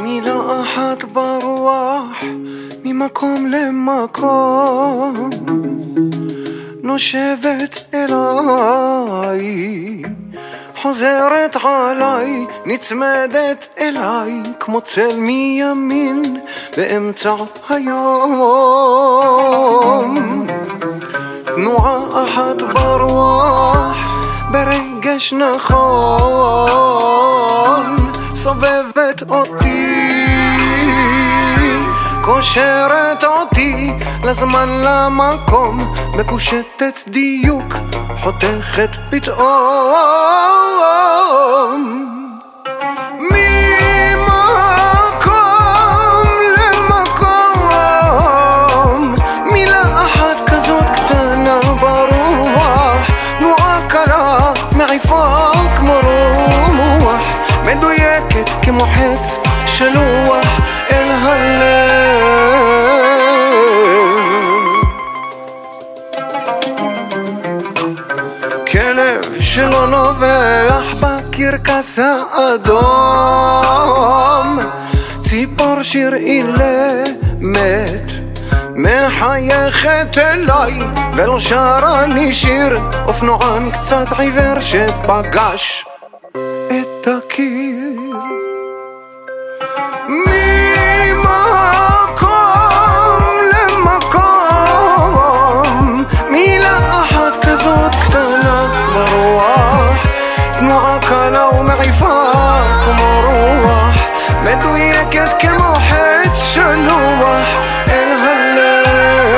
מילה אחת ברוח, ממקום למקום, נושבת אליי, חוזרת עליי, נצמדת אליי, כמו צל מימין באמצע היום. תנועה אחת ברוח, ברגש נכון, סובבת אותי, קושרת אותי לזמן למקום, מקושטת דיוק, חותכת פתאום. ממקום למקום, מילה אחת כזאת קטנה ברוח, תנועה קלה מעיפה כמו רוח, מדויקת כמו חץ שלוח אל הלב. כלב שלא נובח בקרקס האדום, ציפור שיר אילמת מחייכת אליי ולא שרה לי שיר, אופנוען קצת עיוור שפגש את הקיר. ממקום למקום, מילה אחת כזאת קטנה ברוח, תנועה קלה ומעיפה כמו רוח, מדויקת כמו חץ שלוח אל הלב.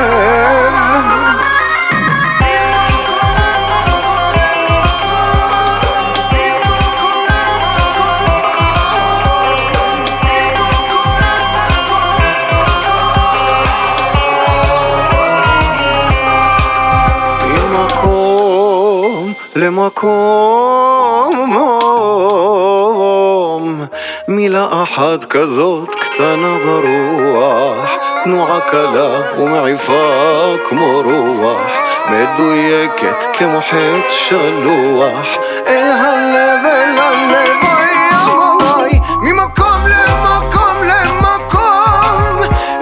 למקום, מילה אחת כזאת קטנה ברוח, תנועה קלה ומעיפה כמו רוח, מדויקת כמו חץ שלוח אל הלב, אל הלב. ממקום למקום למקום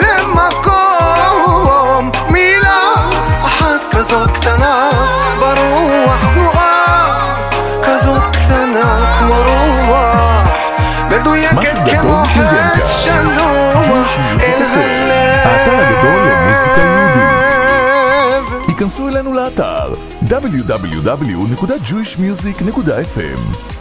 למקום, מילה אחת כזאת קטנה ברוח, תנועה כזאת קטנה כמו רוח, מדויקת כמו חץ שלוח אל הלב. האתר הגדול למוזיקה יהודית. היכנסו אלינו לאתר www.jewishmusic.fm.